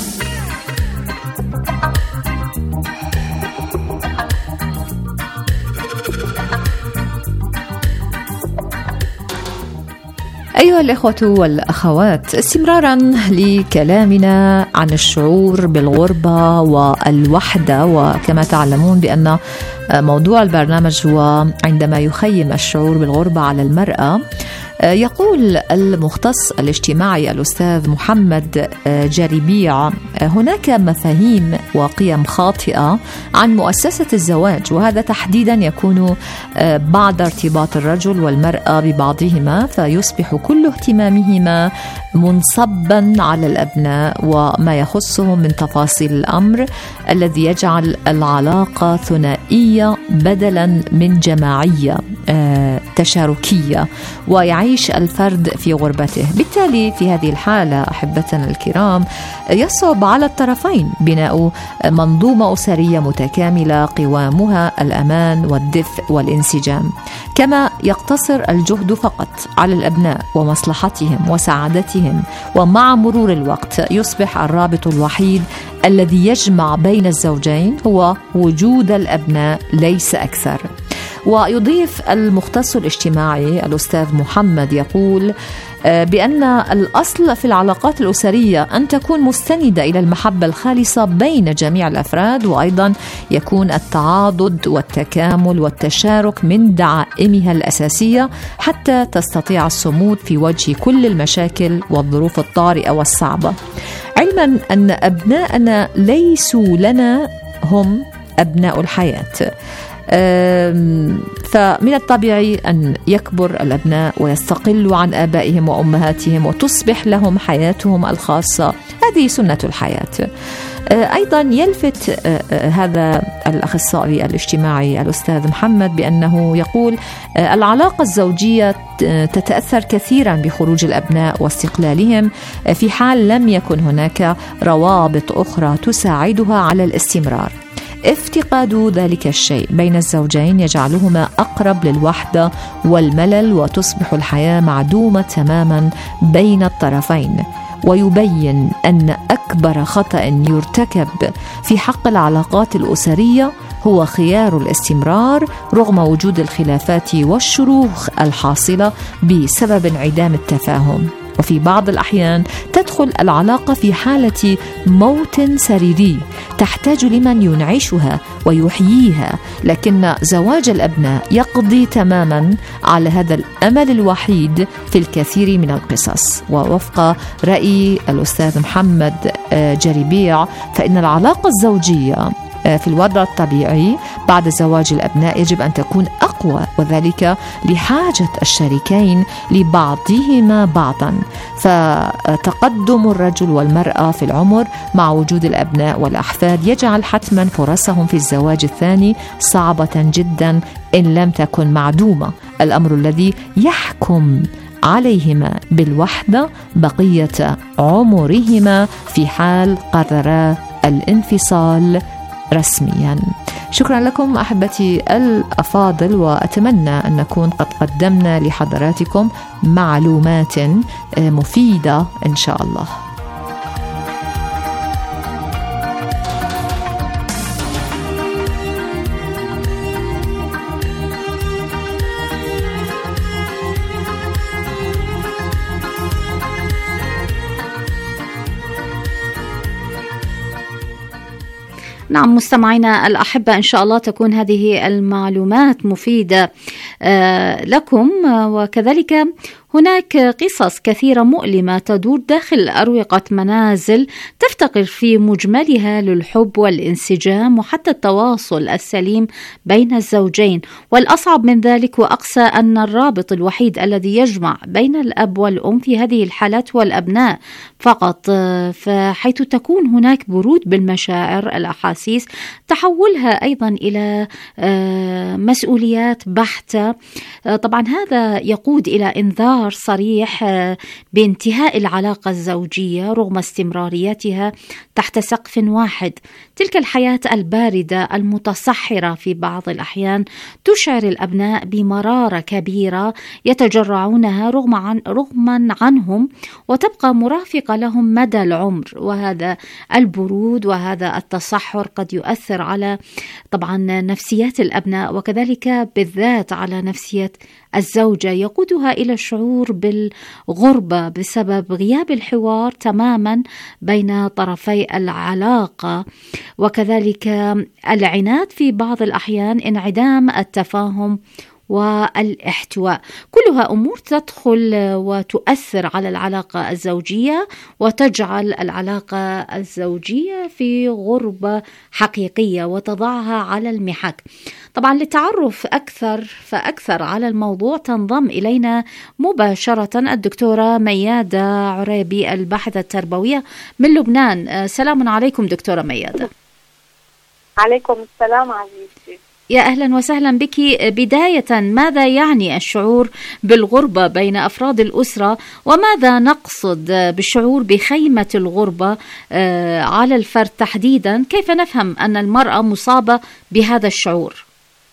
أيها الإخوة والأخوات، استمرارا لكلامنا عن الشعور بالغربة والوحدة، وكما تعلمون بأن موضوع البرنامج هو عندما يخيم الشعور بالغربة على المرأة. يقول المختص الاجتماعي الأستاذ محمد جريبيع: هناك مفاهيم وقيم خاطئة عن مؤسسة الزواج، وهذا تحديدا يكون بعد ارتباط الرجل والمرأة ببعضهما، فيصبح كل اهتمامهما منصبا على الأبناء وما يخصهم من تفاصيل الأمر، الذي يجعل العلاقة ثنائية بدلا من جماعية تشاركية، ويعيش الفرد في غربته. بالتالي في هذه الحالة أحبتنا الكرام يصعب على الطرفين بناء منظومة أسرية متكاملة قوامها الأمان والدفء والانسجام، كما يقتصر الجهد فقط على الأبناء ومصلحتهم وسعادتهم، ومع مرور الوقت يصبح الرابط الوحيد الذي يجمع بين الزوجين هو وجود الأبناء ليس أكثر. ويضيف المختص الاجتماعي الأستاذ محمد يقول بأن الأصل في العلاقات الأسرية أن تكون مستندة إلى المحبة الخالصة بين جميع الأفراد، وأيضا يكون التعاضد والتكامل والتشارك من دعائمها الأساسية حتى تستطيع الصمود في وجه كل المشاكل والظروف الطارئة والصعبة، علما أن أبناءنا ليسوا لنا، هم أبناء الحياة. فمن الطبيعي أن يكبر الأبناء ويستقلوا عن آبائهم وأمهاتهم وتصبح لهم حياتهم الخاصة، هذه سنة الحياة. أيضا يلفت هذا الأخصائي الاجتماعي الأستاذ محمد بأنه يقول العلاقة الزوجية تتأثر كثيرا بخروج الأبناء واستقلالهم في حال لم يكن هناك روابط أخرى تساعدها على الاستمرار. افتقاد ذلك الشيء بين الزوجين يجعلهما أقرب للوحدة والملل، وتصبح الحياة معدومة تماما بين الطرفين. ويبين أن أكبر خطأ يرتكب في حق العلاقات الأسرية هو خيار الاستمرار رغم وجود الخلافات والشروخ الحاصلة بسبب انعدام التفاهم. وفي بعض الأحيان تدخل العلاقة في حالة موت سريري تحتاج لمن ينعشها ويحييها، لكن زواج الأبناء يقضي تماما على هذا الأمل الوحيد في الكثير من القصص. ووفق رأي الأستاذ محمد جريبيع فإن العلاقة الزوجية في الوضع الطبيعي بعد زواج الأبناء يجب أن تكون أقوى، وذلك لحاجة الشريكين لبعضهما بعضا، فتقدم الرجل والمرأة في العمر مع وجود الأبناء والأحفاد يجعل حتما فرصهم في الزواج الثاني صعبة جدا إن لم تكن معدومة، الأمر الذي يحكم عليهما بالوحدة بقية عمرهما في حال قررا الانفصال رسميا. شكرا لكم أحبتي الأفاضل، وأتمنى أن نكون قد قدمنا لحضراتكم معلومات مفيدة إن شاء الله. نعم مستمعينا الأحبة، إن شاء الله تكون هذه المعلومات مفيدة لكم. وكذلك هناك قصص كثيرة مؤلمة تدور داخل أروقة منازل تفتقر في مجملها للحب والانسجام وحتى التواصل السليم بين الزوجين، والأصعب من ذلك وأقسى أن الرابط الوحيد الذي يجمع بين الأب والأم في هذه الحالات هو الأبناء فقط، فحيث تكون هناك برود بالمشاعر الأحاسيس تحولها أيضا إلى مسؤوليات بحتة. طبعا هذا يقود إلى إنذار صريح بانتهاء العلاقة الزوجية رغم استمراريتها تحت سقف واحد. تلك الحياة الباردة المتصحرة في بعض الأحيان تشعر الأبناء بمرارة كبيرة يتجرعونها رغم عن رغما عنهم، وتبقى مرافقة لهم مدى العمر. وهذا البرود وهذا التصحر قد يؤثر على طبعا نفسيات الأبناء، وكذلك بالذات على نفسية الزوجة، يقودها إلى الشعور بالغربة بسبب غياب الحوار تماما بين طرفي العلاقة، وكذلك العناد في بعض الأحيان، انعدام التفاهم والاحتواء. كلها أمور تدخل وتؤثر على العلاقة الزوجية وتجعل العلاقة الزوجية في غربة حقيقية وتضعها على المحك. طبعا للتعرف أكثر فأكثر على الموضوع تنضم إلينا مباشرة الدكتورة ميادة عريبي الباحثة التربوية من لبنان. سلام عليكم دكتورة ميادة. عليكم السلام عزيزتي. يا أهلا وسهلا بك. بداية، ماذا يعني الشعور بالغربة بين أفراد الأسرة، وماذا نقصد بالشعور بخيمة الغربة على الفرد تحديدا؟ كيف نفهم أن المرأة مصابة بهذا الشعور؟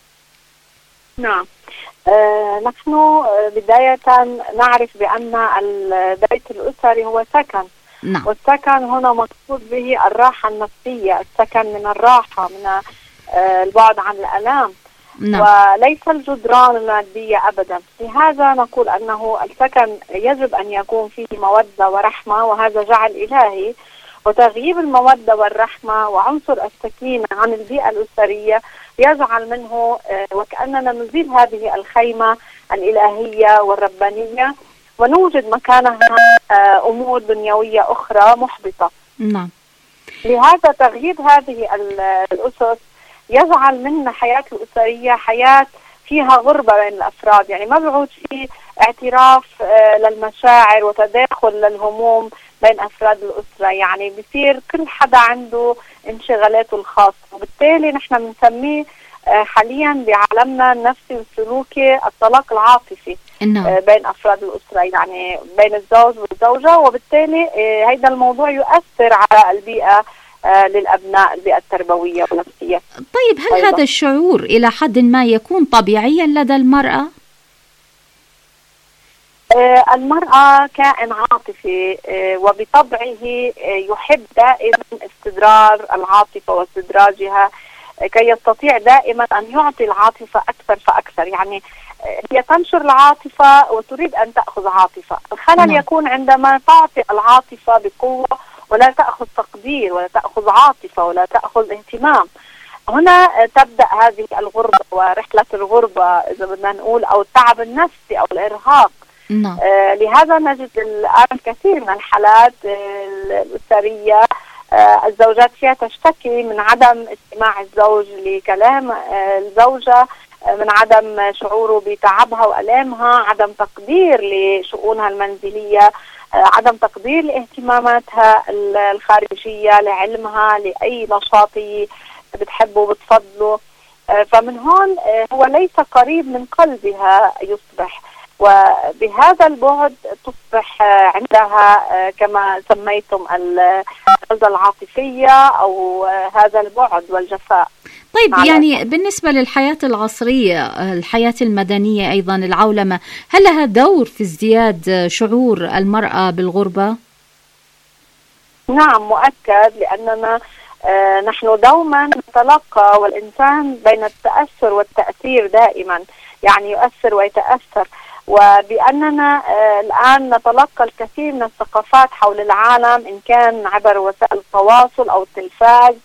نعم، آه نحن بداية نعرف بأن البيت الأسري هو سكن. نعم. والسكن هنا مقصود به الراحة النفسية، السكن من الراحة، من البعد عن الألام. نعم. وليس الجدران المادية أبدا. لهذا نقول أنه السكن يجب أن يكون فيه مودة ورحمة، وهذا جعل إلهي. وتغييب المودة والرحمة وعنصر السكينة عن البيئة الأسرية يجعل منه وكأننا نزيل هذه الخيمة الإلهية والربانية ونوجد مكانها أمور دنيوية أخرى محبطة. نعم. لهذا تغييب هذه الأسس يجعل من حياة الأسرية حياة فيها غربة بين الأفراد، يعني ما بعود في اعتراف للمشاعر وتداخل للهموم بين أفراد الأسرة، يعني بصير كل حدا عنده انشغالاته الخاصة، وبالتالي نحن بنسميه حاليا بعالمنا النفسي والسلوكي الطلاق العاطفي. إنه. بين أفراد الأسرة، يعني بين الزوج والزوجة، وبالتالي هذا الموضوع يؤثر على البيئة للأبناء، البيئة التربوية والنفسية. طيب هل أيضا هذا الشعور إلى حد ما يكون طبيعيا لدى المرأة؟ آه المرأة كائن عاطفي آه وبطبعه آه يحب دائما استدرار العاطفة واستدراجها آه كي يستطيع دائما أن يعطي العاطفة أكثر فأكثر، يعني آه هي تنشر العاطفة وتريد أن تأخذ عاطفة. الخلل يكون عندما تعطي العاطفة بقوة ولا تأخذ تقدير ولا تأخذ عاطفة ولا تأخذ اهتمام. هنا تبدأ هذه الغربة ورحلة الغربة إذا بدنا نقول، أو التعب النفسي أو الإرهاق. نعم. آه لهذا نجد الآن كثير من الحالات آه الأسرية آه الزوجات فيها تشتكي من عدم استماع الزوج لكلام آه الزوجة، آه من عدم شعوره بتعبها وألامها، عدم تقدير لشؤونها المنزلية، عدم تقدير لاهتماماتها الخارجية، لعلمها، لأي نشاط بتحبه وبتفضله. فمن هون هو ليس قريب من قلبها يصبح، وبهذا البعد تصبح عندها كما سميتم الغلظة العاطفية أو هذا البعد والجفاء. طيب يعني بالنسبة للحياة العصرية، الحياة المدنية أيضا، العولمة، هل لها دور في ازدياد شعور المرأة بالغربة؟ نعم مؤكد، لأننا آه نحن دوما نتلقى، والإنسان بين التأثر والتأثير دائما، يعني يؤثر ويتأثر. وبأننا آه الآن نتلقى الكثير من الثقافات حول العالم، إن كان عبر وسائل التواصل أو التلفاز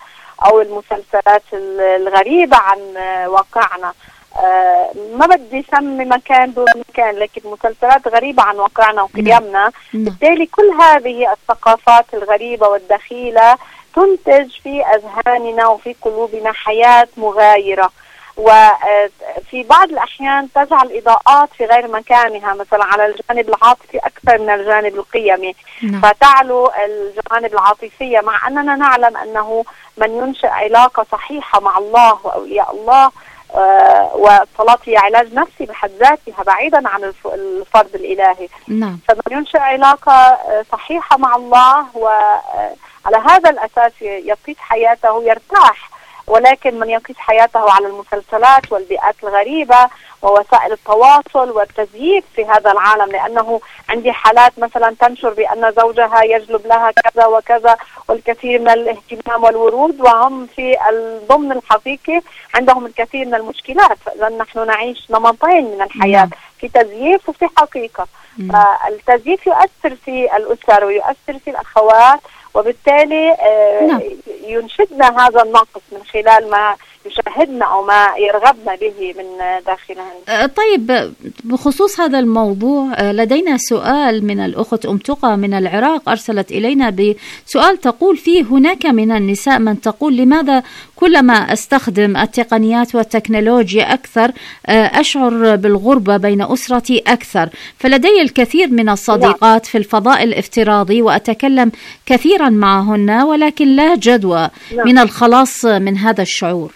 أو المسلسلات الغريبة عن واقعنا. ما بدي سمي مكان دون مكان، لكن مسلسلات غريبة عن واقعنا وقيمنا. بالتالي كل هذه الثقافات الغريبة والدخيلة تنتج في أذهاننا وفي قلوبنا حياة مغايرة، وفي بعض الأحيان تجعل إضاءات في غير مكانها، مثلا على الجانب العاطفي أكثر من الجانب القيمي. نعم. فتعلو الجانب العاطفية، مع أننا نعلم أنه من ينشئ علاقة صحيحة مع الله وأولياء الله آه والصلاة هي علاج نفسي بحد ذاتها بعيدا عن الفرض الإلهي. نعم. فمن ينشئ علاقة صحيحة مع الله وعلى هذا الأساس يقيس حياته يرتاح، ولكن من يقيس حياته على المسلسلات والبيئات الغريبة ووسائل التواصل والتزييف في هذا العالم، لأنه عندي حالات مثلا تنشر بأن زوجها يجلب لها كذا وكذا والكثير من الاهتمام والورود، وهم في الضمن الحقيقي عندهم الكثير من المشكلات. فإذا نحن نعيش نمطين من الحياة، في تزييف وفي حقيقة. التزييف يؤثر في الأسر ويؤثر في الأخوات، وبالتالي آه ينشدنا هذا النقص من خلال ما يشاهدنا أو ما يرغبنا به من داخلنا. طيب، بخصوص هذا الموضوع لدينا سؤال من الأخت أم تقى من العراق، أرسلت إلينا بسؤال تقول فيه: هناك من النساء من تقول لماذا كلما أستخدم التقنيات والتكنولوجيا أكثر أشعر بالغربة بين أسرتي أكثر، فلدي الكثير من الصديقات في الفضاء الافتراضي وأتكلم كثيرا معهن، ولكن لا جدوى من الخلاص من هذا الشعور.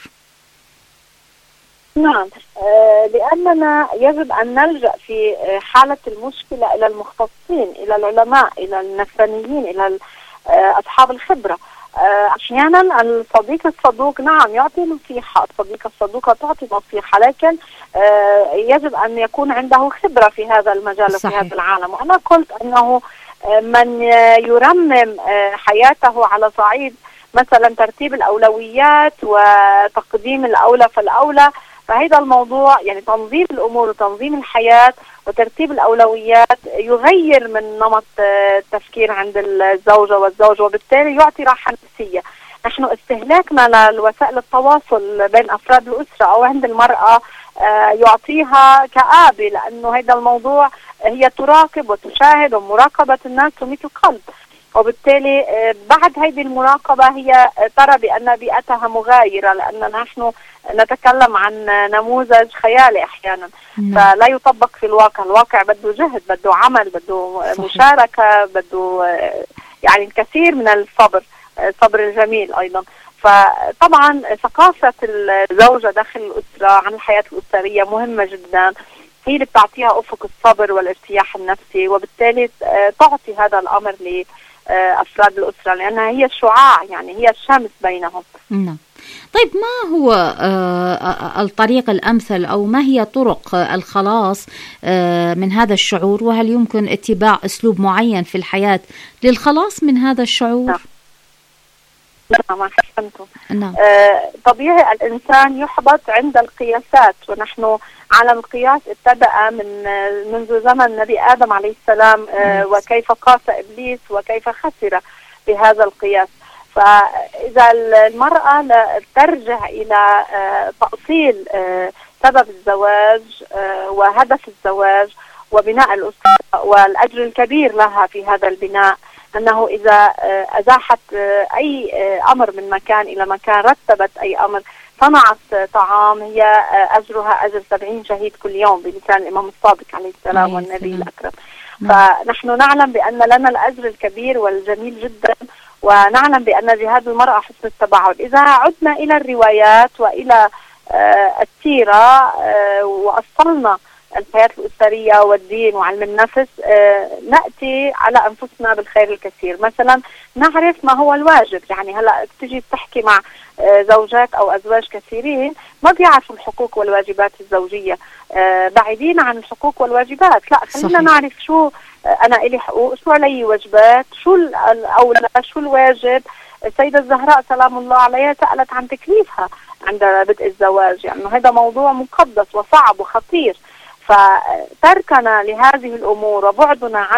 نعم، آه لأننا يجب أن نلجأ في حالة المشكلة إلى المختصين، إلى العلماء، إلى النفسانيين، إلى آه أصحاب الخبرة. آه أحيانا الصديق الصدوق نعم يعطي نصيحة، الصديقة الصدوقة تعطي نصيحة، لكن آه يجب أن يكون عنده خبرة في هذا المجال وفي هذا العالم. وأنا قلت أنه آه من يرمم آه حياته على صعيد مثلا ترتيب الأولويات وتقديم الأولى فالأولى، فهذا الموضوع يعني تنظيم الأمور وتنظيم الحياة وترتيب الأولويات يغير من نمط التفكير عند الزوجة والزوج، وبالتالي يعطي راحة نفسية. نحن استهلاكنا لوسائل التواصل بين أفراد الأسرة أو عند المرأة يعطيها كآبة، لأنه هذا الموضوع هي تراقب وتشاهد، ومراقبة الناس تميت القلب، وبالتالي بعد هذه المراقبة هي ترى بأن بيئتها مغايرة، لأن نحن نتكلم عن نموذج خيالي أحيانا فلا يطبق في الواقع. الواقع بده جهد، بده عمل، بده مشاركة، بده يعني الكثير من الصبر، الصبر الجميل أيضا. فطبعا ثقافة الزوجة داخل الأسرة عن الحياة الأسرية مهمة جدا، هي اللي بتعطيها أفق الصبر والارتياح النفسي، وبالتالي تعطي هذا الأمر لأفراد الأسرة، لأنها هي الشعاع، يعني هي الشمس بينهم. نعم. طيب، ما هو آه الطريق الأمثل أو ما هي طرق الخلاص آه من هذا الشعور، وهل يمكن اتباع أسلوب معين في الحياة للخلاص من هذا الشعور؟ نعم. نعم أحسنتم. نعم. آه طبيعي الإنسان يحبط عند القياسات، ونحن عالم القياس ابتدأ من منذ زمن النبي آدم عليه السلام، آه وكيف قاس إبليس وكيف خسر بهذا القياس. فإذا المرأة ترجع إلى تأصيل سبب الزواج وهدف الزواج وبناء الأسرة والأجر الكبير لها في هذا البناء، أنه إذا أزاحت أي أمر من مكان إلى مكان، رتبت أي أمر، صنعت طعام، هي أجرها أجر سبعين شهيد كل يوم بلسان الإمام الصادق عليه السلام والنبي الأكرم. فنحن نعلم بأن لنا الأجر الكبير والجميل جدا، ونعلم بأن جهاد المرأة حسن التباعد. إذا عدنا إلى الروايات وإلى آه السيرة آه وأصلنا الحياة الأسرية والدين وعلم النفس، آه نأتي على أنفسنا بالخير الكثير. مثلا نعرف ما هو الواجب، يعني هلأ تجي تحكي مع آه زوجات أو أزواج كثيرين ما بيعرفوا الحقوق والواجبات الزوجية، آه بعيدين عن الحقوق والواجبات. لا، خلينا نعرف شو أنا إلي حقوق، شو علي واجبات، شو الأولى، شو الواجب. السيدة الزهراء سلام الله عليها سألت عن تكليفها عند بدء الزواج، يعني هذا موضوع مقدس وصعب وخطير. فتركنا لهذه الأمور وبعدنا عن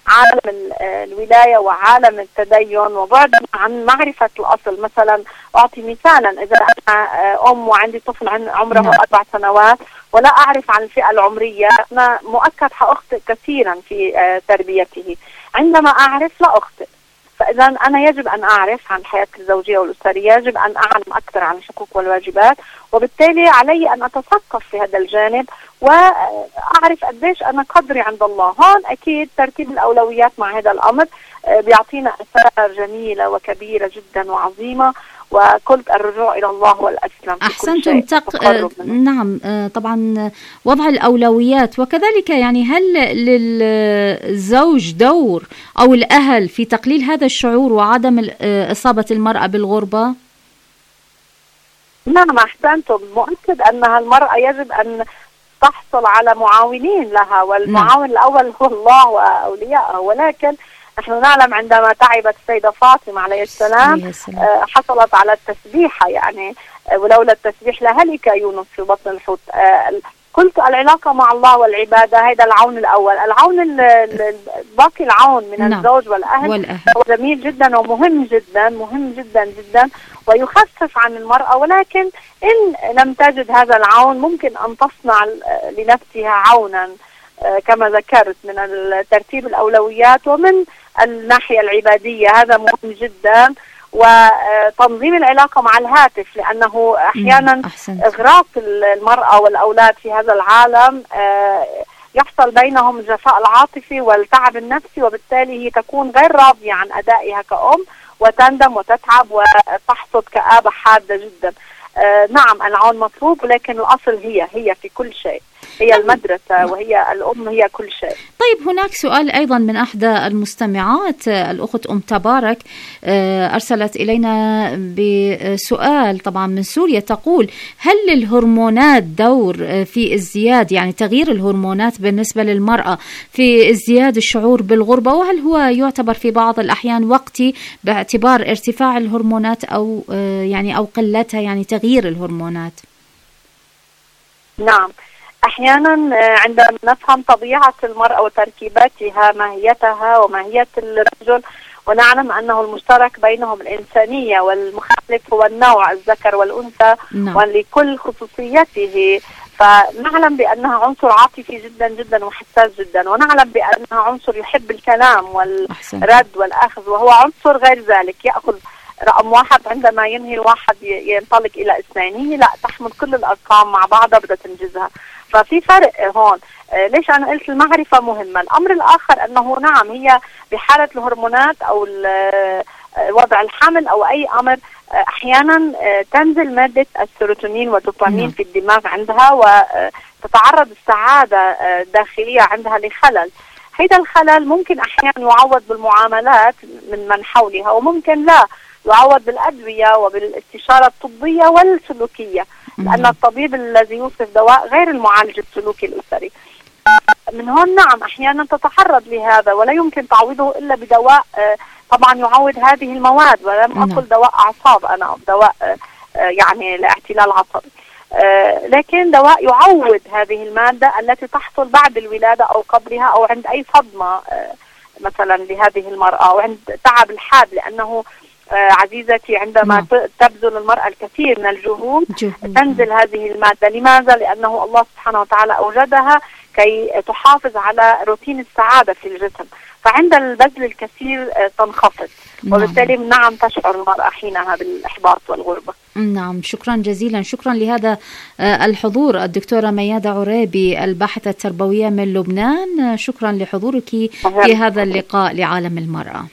عالم الولاية وعالم التدين وبعد عن معرفة الأصل. مثلا أعطي مثالا، إذا أنا أم وعندي طفل عمره نعم. أربع سنوات ولا أعرف عن الفئة العمرية، أنا مؤكد حأخطئ كثيرا في تربيته. عندما أعرف لا أخطئ. فإذا أنا يجب أن أعرف عن الحياة الزوجية والأسرية، يجب أن أعلم أكثر عن الحقوق والواجبات، وبالتالي علي أن أتثقف في هذا الجانب وأعرف قديش أنا قدري عند الله. هون أكيد ترتيب الأولويات مع هذا الأمر بيعطينا أثار جميلة وكبيرة جدا وعظيمة، وقلت الرجوع إلى الله والأسلم. أحسنتم. تق... نعم طبعا وضع الأولويات، وكذلك يعني هل للزوج دور أو الأهل في تقليل هذا الشعور وعدم إصابة المرأة بالغربة؟ نعم أحسنتم. مؤكد أنها المرأة يجب أن تحصل على معاونين لها، والمعاون الأول هو الله وأولياءه، ولكن نحن نعلم عندما تعبت السيدة فاطمة عليه السلام حصلت على التسبيحة، يعني ولولا التسبيح لهلك يونس في بطن الحوت. قلت العلاقة مع الله والعبادة هذا العون الأول. العون باقي العون من نعم. الزوج والأهل, والأهل هو جميل جدا ومهم جدا مهم جدا جدا ويخفف عن المرأة، ولكن إن لم تجد هذا العون ممكن أن تصنع لنفسها عونا كما ذكرت من ترتيب الأولويات ومن الناحية العبادية. هذا مهم جدا. وتنظيم العلاقة مع الهاتف، لأنه أحيانا إغراق المرأة والأولاد في هذا العالم يحصل بينهم الجفاء العاطفي والتعب النفسي، وبالتالي هي تكون غير راضية عن أدائها كأم وتندم وتتعب وتحصد كآبة حادة جدا. نعم العون مطلوب، ولكن الأصل هي هي في كل شيء، هي المدرسة وهي الأم، هي كل شيء. طيب هناك سؤال أيضا من أحدى المستمعات، الأخت أم تبارك أرسلت إلينا بسؤال طبعا من سوريا، تقول: هل للهرمونات دور في ازدياد، يعني تغيير الهرمونات بالنسبة للمرأة في ازدياد الشعور بالغربة، وهل هو يعتبر في بعض الأحيان وقتي باعتبار ارتفاع الهرمونات أو يعني أو قلتها، يعني تغيير الهرمونات؟ نعم، أحيانا عندما نفهم طبيعة المرأة وتركيباتها، ماهيتها وماهية الرجل، ونعلم أنه المشترك بينهم الإنسانية والمختلف هو النوع الذكر والأنثى نعم. ولكل خصوصيته، فنعلم بأنها عنصر عاطفي جدا جدا وحساس جدا، ونعلم بأنها عنصر يحب الكلام والرد والأخذ، وهو عنصر غير ذلك يأخذ رقم واحد عندما ينهي الواحد ينطلق إلى اثنين، لا تحمل كل الأرقام مع بعضها بدها تنجزها. ففي فرق هون. ليش أنا قلت المعرفة مهمة؟ الأمر الآخر أنه نعم هي بحالة الهرمونات أو وضع الحمل أو أي أمر أحيانا تنزل مادة السيروتونين والدوبامين في الدماغ عندها، وتتعرض السعادة الداخلية عندها لخلل. هذا الخلل ممكن أحيانا يعوض بالمعاملات من من حولها، وممكن لا يعوض بالأدوية وبالاستشارة الطبية والسلوكية، لأن الطبيب الذي يوصف دواء غير المعالج السلوكي الأسري. من هون نعم أحيانا تتعرض لهذا، ولا يمكن تعويضه إلا بدواء طبعا يعوض هذه المواد، ولم أقل دواء أعصاب أنا أو دواء يعني لاعتلال عصبي، لكن دواء يعوض هذه المادة التي تحصل بعد الولادة أو قبلها أو عند أي صدمة مثلا لهذه المرأة أو عند تعب الحاد، لأنه عزيزتي عندما تبذل المرأة الكثير من الجهود تنزل هذه المادة. لماذا؟ لأنه الله سبحانه وتعالى أوجدها كي تحافظ على روتين السعادة في الجسم، فعند البذل الكثير تنخفض، وبالتالي نعم تشعر المرأة حينها بالإحباط والغربة. نعم، شكرا جزيلا. شكرا لهذا الحضور الدكتورة ميادة عريبي الباحثة التربوية من لبنان، شكرا لحضورك في هذا اللقاء لعالم المرأة.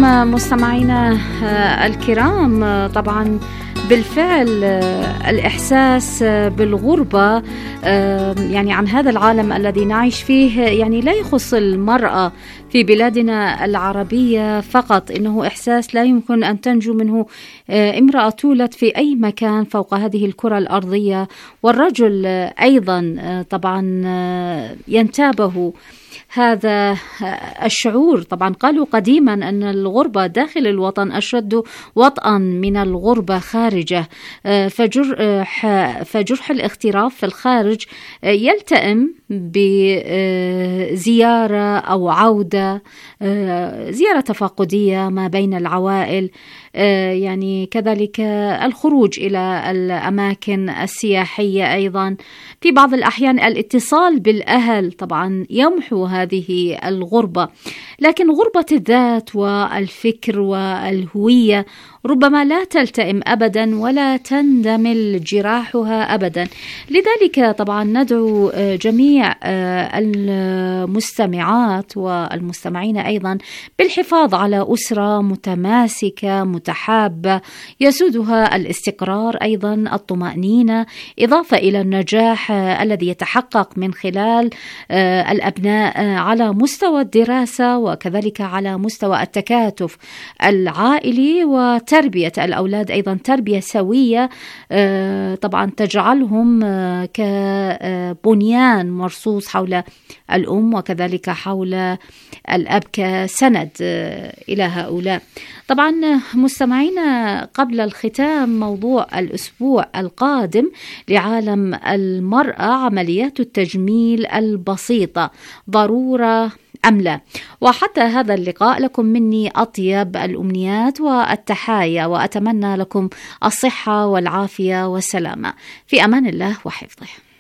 نعم مستمعينا الكرام، طبعا بالفعل الإحساس بالغربة يعني عن هذا العالم الذي نعيش فيه يعني لا يخص المرأة في بلادنا العربية فقط، إنه إحساس لا يمكن أن تنجو منه امرأة تولد في أي مكان فوق هذه الكرة الأرضية، والرجل أيضا طبعا ينتابه هذا الشعور. طبعا قالوا قديما أن الغربة داخل الوطن أشد وطئا من الغربة خارجه، فجرح, فجرح الاغتراب في الخارج يلتئم بزيارة أو عودة، زيارة تفاقدية ما بين العوائل، يعني كذلك الخروج إلى الأماكن السياحية. أيضا في بعض الأحيان الاتصال بالأهل طبعا يمحو هذه الغربة، لكن غربة الذات والفكر والهوية ربما لا تلتئم أبدا ولا تندمل جراحها أبدا. لذلك طبعا ندعو جميع المستمعات والمستمعين أيضا بالحفاظ على أسرة متماسكة متحابة يسودها الاستقرار، أيضا الطمأنينة، إضافة إلى النجاح الذي يتحقق من خلال الأبناء على مستوى الدراسة وكذلك على مستوى التكاتف العائلي، وتربية الأولاد أيضا تربية سوية طبعا تجعلهم كبنيان مرصوص حول الأم وكذلك حول الأب كسند إلى هؤلاء. طبعا مستمعينا، قبل الختام موضوع الأسبوع القادم لعالم المرأة، عمليات التجميل البسيطة ضرورة أم لا؟ وحتى هذا اللقاء لكم مني أطيب الأمنيات والتحايا، وأتمنى لكم الصحة والعافية والسلامة. في أمان الله وحفظه.